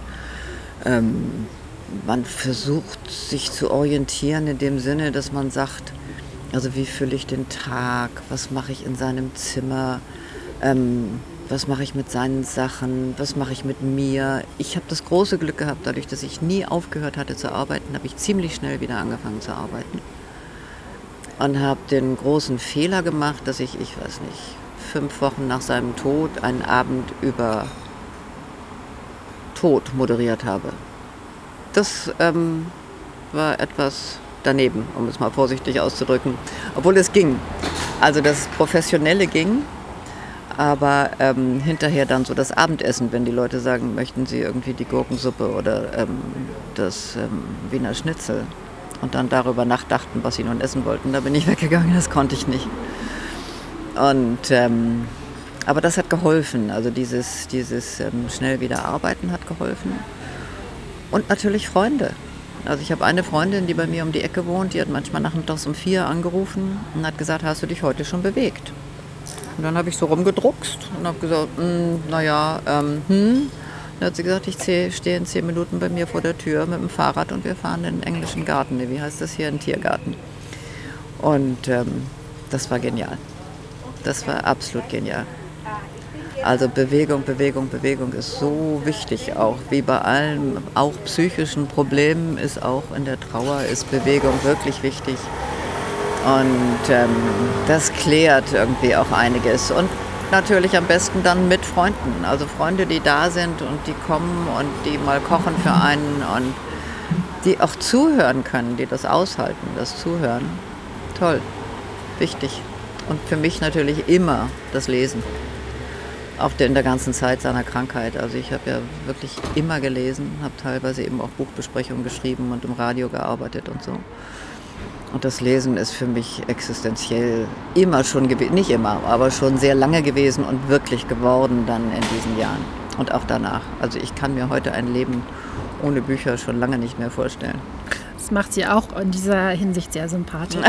man versucht sich zu orientieren in dem Sinne, dass man sagt, also wie fülle ich den Tag, was mache ich in seinem Zimmer, was mache ich mit seinen Sachen, was mache ich mit mir. Ich habe das große Glück gehabt, dadurch, dass ich nie aufgehört hatte zu arbeiten, habe ich ziemlich schnell wieder angefangen zu arbeiten. Und habe den großen Fehler gemacht, dass ich weiß nicht, 5 Wochen nach seinem Tod einen Abend über Tod moderiert habe. Das war etwas daneben, um es mal vorsichtig auszudrücken. Obwohl es ging. Also das Professionelle ging. Aber hinterher dann so das Abendessen, wenn die Leute sagen, möchten sie irgendwie die Gurkensuppe oder das Wiener Schnitzel und dann darüber nachdachten, was sie nun essen wollten, da bin ich weggegangen, das konnte ich nicht. Und, aber das hat geholfen, also dieses schnell wieder arbeiten hat geholfen. Und natürlich Freunde. Also ich habe eine Freundin, die bei mir um die Ecke wohnt, die hat manchmal nachmittags um 4 angerufen und hat gesagt, hast du dich heute schon bewegt? Und dann habe ich so rumgedruckst und habe gesagt, Dann hat sie gesagt, ich stehe in 10 Minuten bei mir vor der Tür mit dem Fahrrad und wir fahren in den englischen Garten. Wie heißt das hier? Ein Tiergarten. Und das war genial. Das war absolut genial. Also Bewegung ist so wichtig auch. Wie bei allen, auch psychischen Problemen ist auch in der Trauer ist Bewegung wirklich wichtig. Und das klärt irgendwie auch einiges. Und natürlich am besten dann mit Freunden. Also Freunde, die da sind und die kommen und die mal kochen für einen und die auch zuhören können, die das aushalten, das Zuhören. Toll, wichtig. Und für mich natürlich immer das Lesen. Auch in der ganzen Zeit seiner Krankheit. Also ich habe ja wirklich immer gelesen, habe teilweise eben auch Buchbesprechungen geschrieben und im Radio gearbeitet und so. Und das Lesen ist für mich existenziell immer schon gewesen, nicht immer, aber schon sehr lange gewesen und wirklich geworden dann in diesen Jahren und auch danach. Also ich kann mir heute ein Leben ohne Bücher schon lange nicht mehr vorstellen. Das macht sie auch in dieser Hinsicht sehr sympathisch.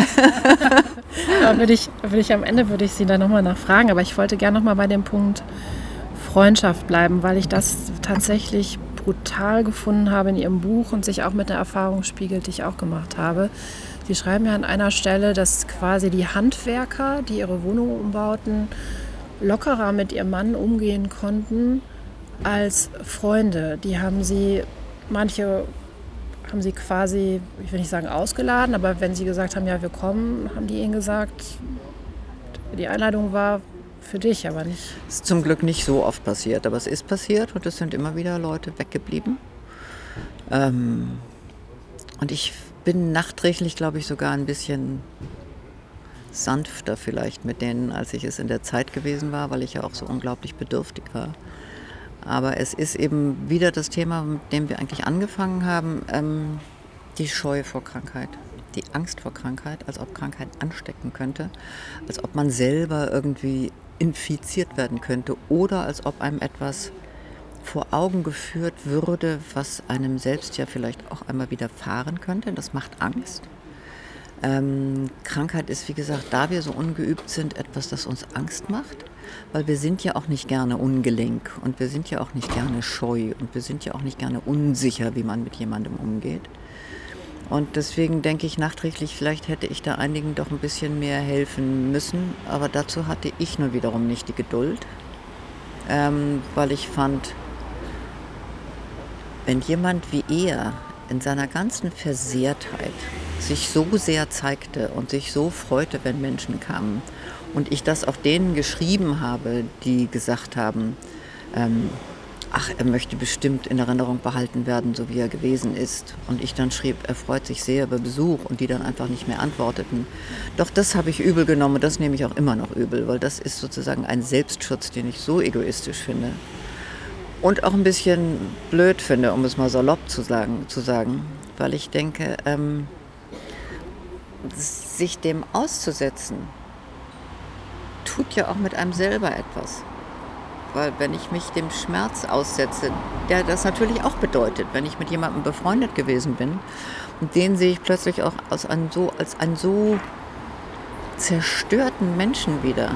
Aber am Ende würde ich sie dann nochmal nachfragen, aber ich wollte gerne nochmal bei dem Punkt Freundschaft bleiben, weil ich das tatsächlich brutal gefunden habe in ihrem Buch und sich auch mit der Erfahrung spiegelt, die ich auch gemacht habe. Sie schreiben ja an einer Stelle, dass quasi die Handwerker, die ihre Wohnung umbauten, lockerer mit ihrem Mann umgehen konnten als Freunde. Manche haben sie quasi, ich will nicht sagen ausgeladen, aber wenn sie gesagt haben, ja wir kommen, haben die ihnen gesagt, die Einladung war für dich, aber nicht. Es ist zum Glück nicht so oft passiert, aber es ist passiert und es sind immer wieder Leute weggeblieben. Und ich bin nachträglich, glaube ich, sogar ein bisschen sanfter vielleicht mit denen, als ich es in der Zeit gewesen war, weil ich ja auch so unglaublich bedürftig war. Aber es ist eben wieder das Thema, mit dem wir eigentlich angefangen haben, die Scheu vor Krankheit, die Angst vor Krankheit, als ob Krankheit anstecken könnte, als ob man selber irgendwie infiziert werden könnte oder als ob einem etwas vor Augen geführt würde, was einem selbst ja vielleicht auch einmal widerfahren könnte. Das macht Angst. Krankheit ist, wie gesagt, da wir so ungeübt sind, etwas, das uns Angst macht, weil wir sind ja auch nicht gerne ungelenk und wir sind ja auch nicht gerne scheu und wir sind ja auch nicht gerne unsicher, wie man mit jemandem umgeht. Und deswegen denke ich nachträglich, vielleicht hätte ich da einigen doch ein bisschen mehr helfen müssen, aber dazu hatte ich nur wiederum nicht die Geduld, weil ich fand, wenn jemand wie er in seiner ganzen Versehrtheit sich so sehr zeigte und sich so freute, wenn Menschen kamen und ich das auch denen geschrieben habe, die gesagt haben, ach, er möchte bestimmt in Erinnerung behalten werden, so wie er gewesen ist. Und ich dann schrieb, er freut sich sehr über Besuch und die dann einfach nicht mehr antworteten. Doch das habe ich übel genommen und das nehme ich auch immer noch übel, weil das ist sozusagen ein Selbstschutz, den ich so egoistisch finde. Und auch ein bisschen blöd finde, um es mal salopp zu sagen, weil ich denke, sich dem auszusetzen, tut ja auch mit einem selber etwas. Weil wenn ich mich dem Schmerz aussetze, der das natürlich auch bedeutet, wenn ich mit jemandem befreundet gewesen bin, und den sehe ich plötzlich auch als einen so zerstörten Menschen wieder,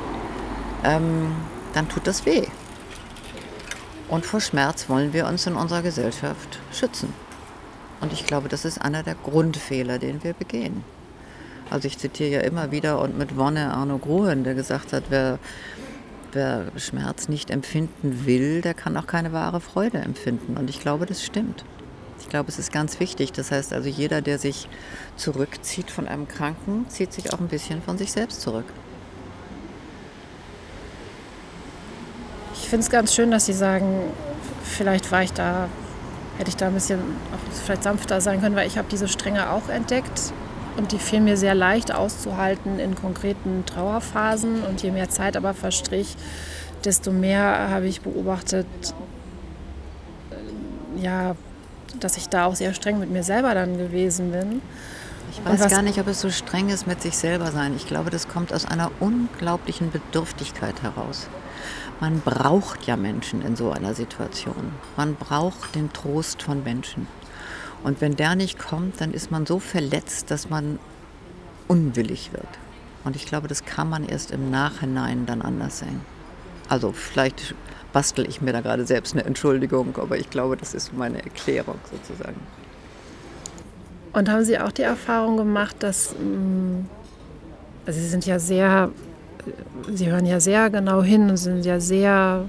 dann tut das weh. Und vor Schmerz wollen wir uns in unserer Gesellschaft schützen. Und ich glaube, das ist einer der Grundfehler, den wir begehen. Also ich zitiere ja immer wieder und mit Wonne Arno Grohen, der gesagt hat, wer Schmerz nicht empfinden will, der kann auch keine wahre Freude empfinden. Und ich glaube, das stimmt. Ich glaube, es ist ganz wichtig. Das heißt also, jeder, der sich zurückzieht von einem Kranken, zieht sich auch ein bisschen von sich selbst zurück. Ich finde es ganz schön, dass Sie sagen, vielleicht hätte ich da ein bisschen auch vielleicht sanfter sein können, weil ich habe diese Strenge auch entdeckt und die fiel mir sehr leicht auszuhalten in konkreten Trauerphasen und je mehr Zeit aber verstrich, desto mehr habe ich beobachtet, dass ich da auch sehr streng mit mir selber dann gewesen bin. Ich weiß gar nicht, ob es so streng ist mit sich selber sein. Ich glaube, das kommt aus einer unglaublichen Bedürftigkeit heraus. Man braucht ja Menschen in so einer Situation. Man braucht den Trost von Menschen. Und wenn der nicht kommt, dann ist man so verletzt, dass man unwillig wird. Und ich glaube, das kann man erst im Nachhinein dann anders sehen. Also vielleicht bastel ich mir da gerade selbst eine Entschuldigung, aber ich glaube, das ist meine Erklärung sozusagen. Und haben Sie auch die Erfahrung gemacht, dass Sie hören ja sehr genau hin und sind ja sehr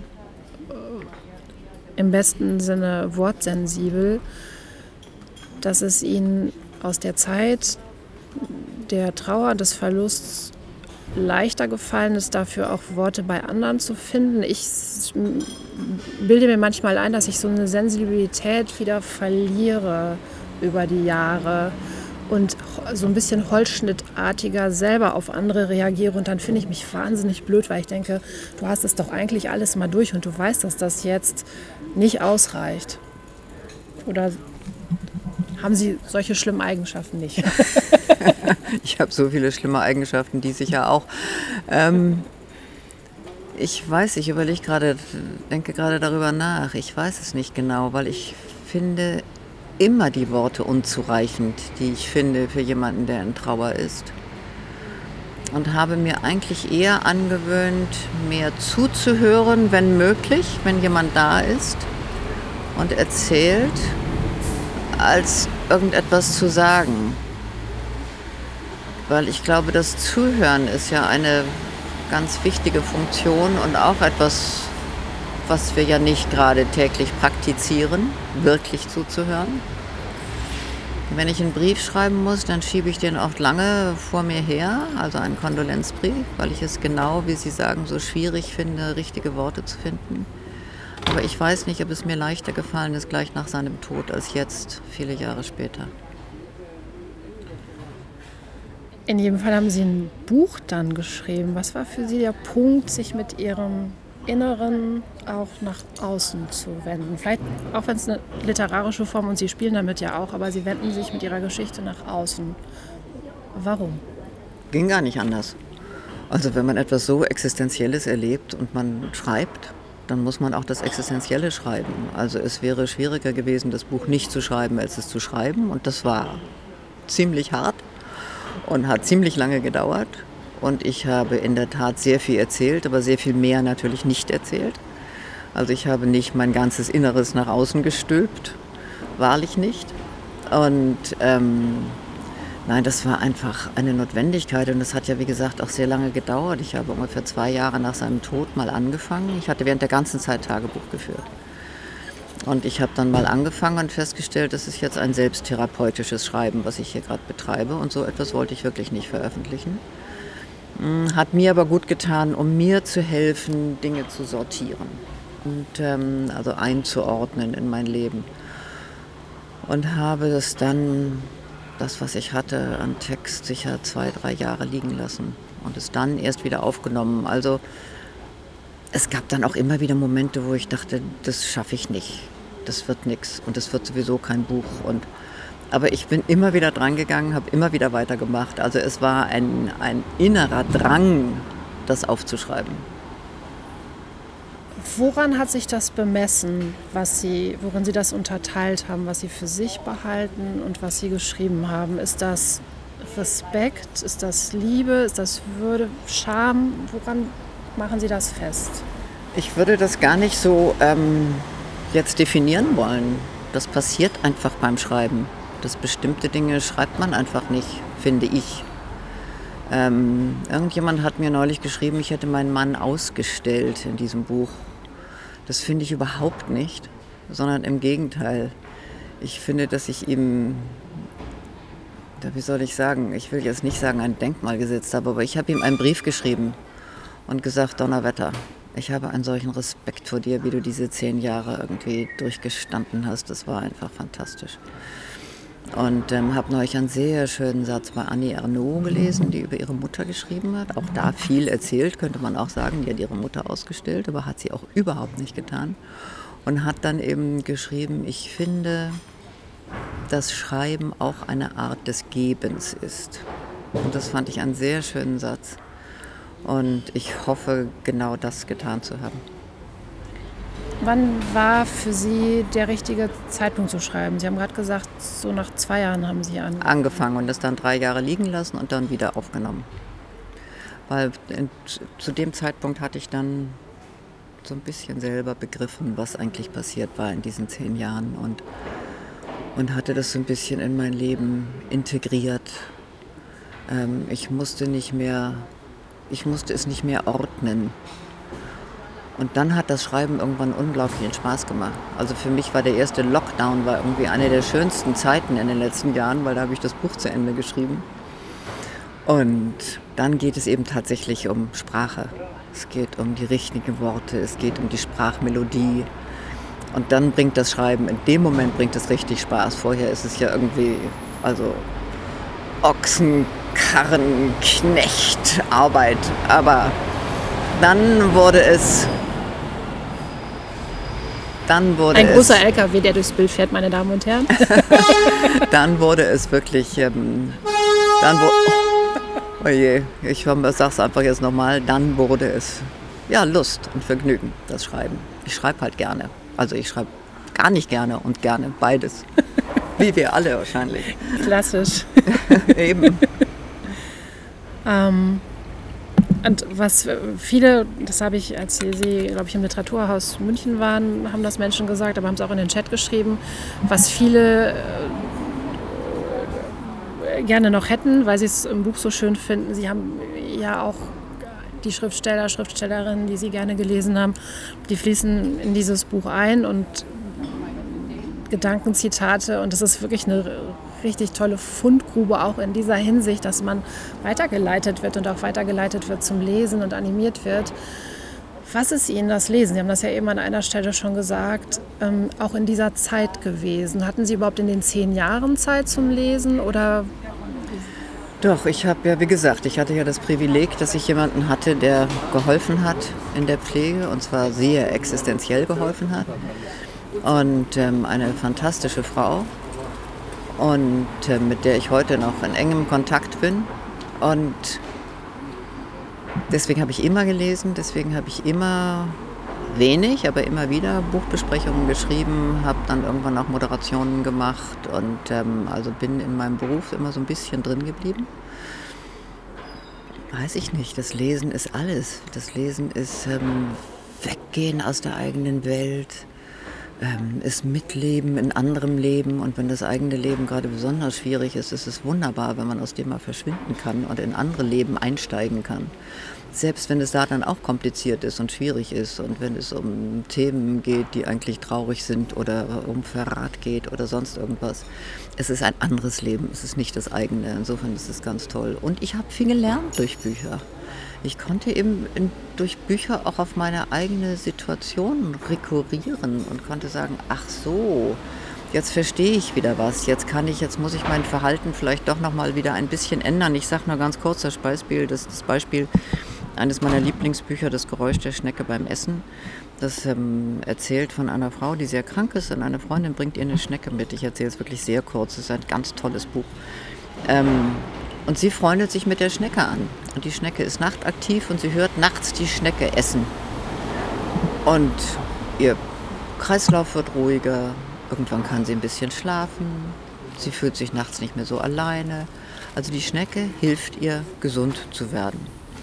im besten Sinne wortsensibel, dass es Ihnen aus der Zeit der Trauer, des Verlusts leichter gefallen ist, dafür auch Worte bei anderen zu finden. Ich bilde mir manchmal ein, dass ich so eine Sensibilität wieder verliere über die Jahre und so ein bisschen holzschnittartiger selber auf andere reagiere und dann finde ich mich wahnsinnig blöd, weil ich denke, du hast es doch eigentlich alles mal durch und du weißt, dass das jetzt nicht ausreicht. Oder haben Sie solche schlimmen Eigenschaften nicht? Ich habe so viele schlimme Eigenschaften, die sicher auch. Ich denke gerade darüber nach. Ich weiß es nicht genau, weil ich finde immer die Worte unzureichend, die ich finde für jemanden, der in Trauer ist. Und habe mir eigentlich eher angewöhnt, mehr zuzuhören, wenn möglich, wenn jemand da ist und erzählt, als irgendetwas zu sagen. Weil ich glaube, das Zuhören ist ja eine ganz wichtige Funktion und auch etwas, was wir ja nicht gerade täglich praktizieren, wirklich zuzuhören. Wenn ich einen Brief schreiben muss, dann schiebe ich den oft lange vor mir her, also einen Kondolenzbrief, weil ich es genau, wie Sie sagen, so schwierig finde, richtige Worte zu finden. Aber ich weiß nicht, ob es mir leichter gefallen ist, gleich nach seinem Tod, als jetzt, viele Jahre später. In jedem Fall haben Sie ein Buch dann geschrieben. Was war für Sie der Punkt, sich mit Ihrem Inneren auch nach außen zu wenden? Vielleicht auch wenn es eine literarische Form und Sie spielen damit ja auch, aber Sie wenden sich mit Ihrer Geschichte nach außen. Warum? Ging gar nicht anders. Also wenn man etwas so Existenzielles erlebt und man schreibt, dann muss man auch das Existenzielle schreiben. Also es wäre schwieriger gewesen, das Buch nicht zu schreiben, als es zu schreiben. Und das war ziemlich hart und hat ziemlich lange gedauert. Und ich habe in der Tat sehr viel erzählt, aber sehr viel mehr natürlich nicht erzählt. Also ich habe nicht mein ganzes Inneres nach außen gestülpt, wahrlich nicht. Und nein, das war einfach eine Notwendigkeit und das hat ja wie gesagt auch sehr lange gedauert. Ich habe ungefähr 2 Jahre nach seinem Tod mal angefangen. Ich hatte während der ganzen Zeit Tagebuch geführt. Und ich habe dann mal angefangen und festgestellt, das ist jetzt ein selbsttherapeutisches Schreiben, was ich hier gerade betreibe. Und so etwas wollte ich wirklich nicht veröffentlichen. Hat mir aber gut getan, um mir zu helfen, Dinge zu sortieren und also einzuordnen in mein Leben. Und habe das dann, das was ich hatte an Text, sicher 2, 3 Jahre liegen lassen und es dann erst wieder aufgenommen. Also es gab dann auch immer wieder Momente, wo ich dachte, das schaffe ich nicht, das wird nichts und das wird sowieso kein Buch. Aber ich bin immer wieder dran gegangen, habe immer wieder weitergemacht. Also es war ein innerer Drang, das aufzuschreiben. Woran hat sich das bemessen, worin Sie das unterteilt haben, was Sie für sich behalten und was Sie geschrieben haben? Ist das Respekt? Ist das Liebe? Ist das Würde? Scham? Woran machen Sie das fest? Ich würde das gar nicht so jetzt definieren wollen. Das passiert einfach beim Schreiben. Dass bestimmte Dinge schreibt man einfach nicht, finde ich. Irgendjemand hat mir neulich geschrieben, ich hätte meinen Mann ausgestellt in diesem Buch. Das finde ich überhaupt nicht, sondern im Gegenteil. Ich finde, dass ich ihm, wie soll ich sagen, ich will jetzt nicht sagen, ein Denkmal gesetzt habe, aber ich habe ihm einen Brief geschrieben und gesagt, Donnerwetter, ich habe einen solchen Respekt vor dir, wie du diese 10 Jahre irgendwie durchgestanden hast. Das war einfach fantastisch. Und habe neulich einen sehr schönen Satz bei Annie Ernaux gelesen, die über ihre Mutter geschrieben hat. Auch da viel erzählt, könnte man auch sagen. Die hat ihre Mutter ausgestellt, aber hat sie auch überhaupt nicht getan. Und hat dann eben geschrieben, ich finde, dass Schreiben auch eine Art des Gebens ist. Und das fand ich einen sehr schönen Satz. Und ich hoffe, genau das getan zu haben. Wann war für Sie der richtige Zeitpunkt zu schreiben? Sie haben gerade gesagt, so nach 2 Jahren haben Sie angefangen und das dann 3 Jahre liegen lassen und dann wieder aufgenommen. Weil zu dem Zeitpunkt hatte ich dann so ein bisschen selber begriffen, was eigentlich passiert war in diesen 10 Jahren und hatte das so ein bisschen in mein Leben integriert. Ich musste es nicht mehr ordnen. Und dann hat das Schreiben irgendwann unglaublichen Spaß gemacht. Also für mich war der erste Lockdown irgendwie eine der schönsten Zeiten in den letzten Jahren, weil da habe ich das Buch zu Ende geschrieben. Und dann geht es eben tatsächlich um Sprache. Es geht um die richtigen Worte, es geht um die Sprachmelodie. Und dann bringt das Schreiben, in dem Moment bringt es richtig Spaß. Vorher ist es ja irgendwie, also Ochsenkarren, Knecht, Arbeit. Aber dann wurde es... Ein großer LKW, der durchs Bild fährt, meine Damen und Herren. Dann wurde es wirklich, oh je, ich sag's einfach jetzt nochmal, dann wurde es Lust und Vergnügen, das Schreiben. Ich schreibe halt gerne. Also ich schreibe gar nicht gerne und gerne, beides. Wie wir alle wahrscheinlich. Klassisch. Eben. Und was viele, das habe ich, als Sie, glaube ich, im Literaturhaus München waren, haben das Menschen gesagt, aber haben es auch in den Chat geschrieben, was viele gerne noch hätten, weil sie es im Buch so schön finden. Sie haben ja auch die Schriftsteller, Schriftstellerinnen, die Sie gerne gelesen haben, die fließen in dieses Buch ein und Gedankenzitate und das ist wirklich eine richtig tolle Fundgrube auch in dieser Hinsicht, dass man weitergeleitet wird und auch weitergeleitet wird zum Lesen und animiert wird. Was ist Ihnen das Lesen? Sie haben das ja eben an einer Stelle schon gesagt, auch in dieser Zeit gewesen. Hatten Sie überhaupt in den 10 Jahren Zeit zum Lesen oder? Doch, ich habe ja, wie gesagt, ich hatte ja das Privileg, dass ich jemanden hatte, der geholfen hat in der Pflege und zwar sehr existenziell geholfen hat. Und eine fantastische Frau und mit der ich heute noch in engem Kontakt bin. Und deswegen habe ich immer gelesen, deswegen habe ich immer wenig, aber immer wieder Buchbesprechungen geschrieben, habe dann irgendwann auch Moderationen gemacht und also bin in meinem Beruf immer so ein bisschen drin geblieben. Weiß ich nicht, das Lesen ist alles. Das Lesen ist Weggehen aus der eigenen Welt, ist Mitleben in anderem Leben und wenn das eigene Leben gerade besonders schwierig ist, ist es wunderbar, wenn man aus dem mal verschwinden kann und in andere Leben einsteigen kann. Selbst wenn es da dann auch kompliziert ist und schwierig ist und wenn es um Themen geht, die eigentlich traurig sind oder um Verrat geht oder sonst irgendwas. Es ist ein anderes Leben, es ist nicht das eigene. Insofern ist es ganz toll. Und ich habe viel gelernt durch Bücher. Ich konnte eben durch Bücher auch auf meine eigene Situation rekurrieren und konnte sagen, ach so, jetzt verstehe ich wieder was, jetzt muss ich mein Verhalten vielleicht doch nochmal wieder ein bisschen ändern. Ich sage nur ganz kurz das Beispiel, eines meiner Lieblingsbücher, Das Geräusch der Schnecke beim Essen. Das erzählt von einer Frau, die sehr krank ist und eine Freundin bringt ihr eine Schnecke mit. Ich erzähle es wirklich sehr kurz, es ist ein ganz tolles Buch. Und sie freundet sich mit der Schnecke an. Und die Schnecke ist nachtaktiv und sie hört nachts die Schnecke essen. Und ihr Kreislauf wird ruhiger, irgendwann kann sie ein bisschen schlafen, sie fühlt sich nachts nicht mehr so alleine. Also die Schnecke hilft ihr, gesund zu werden.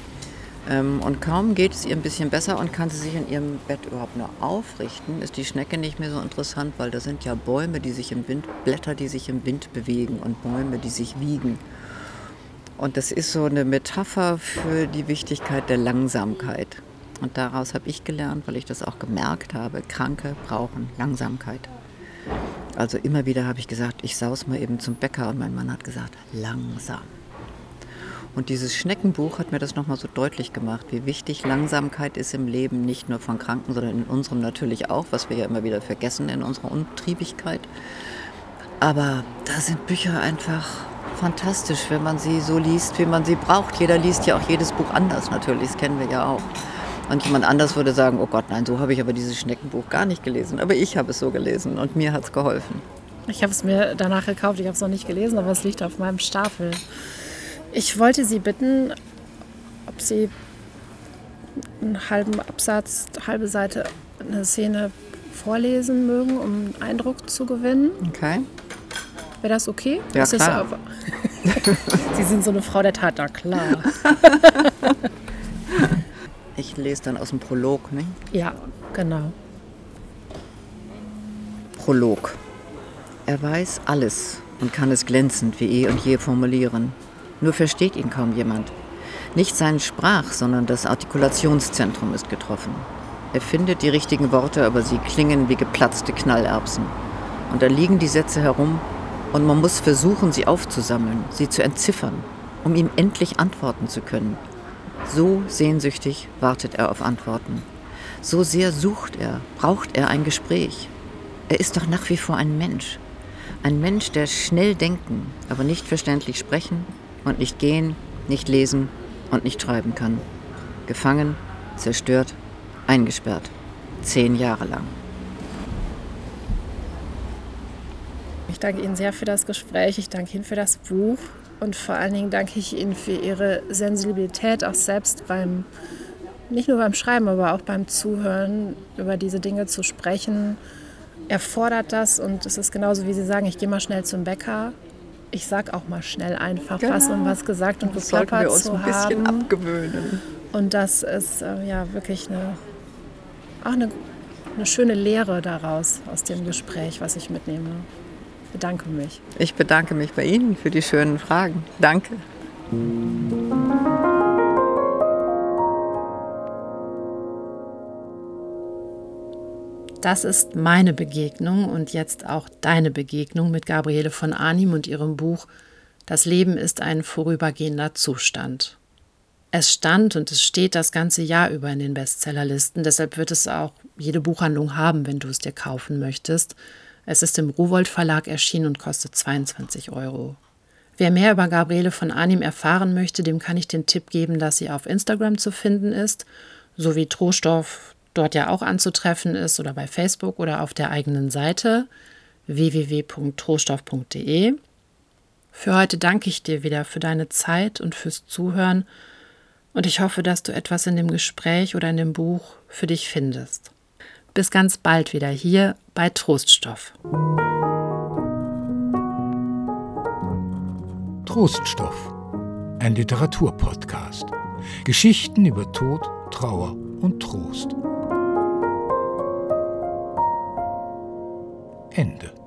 Und kaum geht es ihr ein bisschen besser und kann sie sich in ihrem Bett überhaupt nur aufrichten, ist die Schnecke nicht mehr so interessant, weil da sind ja Bäume, Blätter, die sich im Wind bewegen und Bäume, die sich wiegen. Und das ist so eine Metapher für die Wichtigkeit der Langsamkeit. Und daraus habe ich gelernt, weil ich das auch gemerkt habe, Kranke brauchen Langsamkeit. Also immer wieder habe ich gesagt, ich saus mal eben zum Bäcker und mein Mann hat gesagt, langsam. Und dieses Schneckenbuch hat mir das nochmal so deutlich gemacht, wie wichtig Langsamkeit ist im Leben, nicht nur von Kranken, sondern in unserem natürlich auch, was wir ja immer wieder vergessen in unserer Untriebigkeit. Aber da sind Bücher einfach fantastisch, wenn man sie so liest, wie man sie braucht. Jeder liest ja auch jedes Buch anders natürlich, das kennen wir ja auch. Und jemand anders würde sagen, oh Gott, nein, so habe ich aber dieses Schneckenbuch gar nicht gelesen. Aber ich habe es so gelesen und mir hat es geholfen. Ich habe es mir danach gekauft, ich habe es noch nicht gelesen, aber es liegt auf meinem Stapel. Ich wollte Sie bitten, ob Sie einen halben Absatz, halbe Seite, eine Szene vorlesen mögen, um einen Eindruck zu gewinnen. Okay. Wäre das okay? Ja, das klar. Sie sind so eine Frau der Tat, na klar. Ich lese dann aus dem Prolog, ne? Ja, genau. Prolog. Er weiß alles und kann es glänzend wie eh und je formulieren. Nur versteht ihn kaum jemand. Nicht sein Sprach, sondern das Artikulationszentrum ist getroffen. Er findet die richtigen Worte, aber sie klingen wie geplatzte Knallerbsen. Und da liegen die Sätze herum und man muss versuchen, sie aufzusammeln, sie zu entziffern, um ihm endlich antworten zu können. So sehnsüchtig wartet er auf Antworten. So sehr sucht er, braucht er ein Gespräch. Er ist doch nach wie vor ein Mensch. Ein Mensch, der schnell denken, aber nicht verständlich sprechen und nicht gehen, nicht lesen und nicht schreiben kann. Gefangen, zerstört, eingesperrt. 10 Jahre lang. Ich danke Ihnen sehr für das Gespräch, ich danke Ihnen für das Buch und vor allen Dingen danke ich Ihnen für Ihre Sensibilität, auch selbst nicht nur beim Schreiben, aber auch beim Zuhören, über diese Dinge zu sprechen. Erfordert das und es ist genauso, wie Sie sagen, ich gehe mal schnell zum Bäcker. Ich sage auch mal schnell einfach was und was gesagt und geplappert zu haben. Das sollten wir uns ein bisschen abgewöhnen. Und das ist ja wirklich eine schöne Lehre daraus, aus dem Gespräch, was ich mitnehme. Ich bedanke mich. Ich bedanke mich bei Ihnen für die schönen Fragen. Danke. Das ist meine Begegnung und jetzt auch deine Begegnung mit Gabriele von Arnim und ihrem Buch Das Leben ist ein vorübergehender Zustand. Es stand und es steht das ganze Jahr über in den Bestsellerlisten, deshalb wird es auch jede Buchhandlung haben, wenn du es dir kaufen möchtest. Es ist im Rowohlt Verlag erschienen und kostet 22 €. Wer mehr über Gabriele von Arnim erfahren möchte, dem kann ich den Tipp geben, dass sie auf Instagram zu finden ist, sowie Troststoff dort ja auch anzutreffen ist oder bei Facebook oder auf der eigenen Seite www.troststoff.de. Für heute danke ich dir wieder für deine Zeit und fürs Zuhören und ich hoffe, dass du etwas in dem Gespräch oder in dem Buch für dich findest. Bis ganz bald wieder hier bei Troststoff. Troststoff, ein Literaturpodcast. Geschichten über Tod, Trauer und Trost. Ende.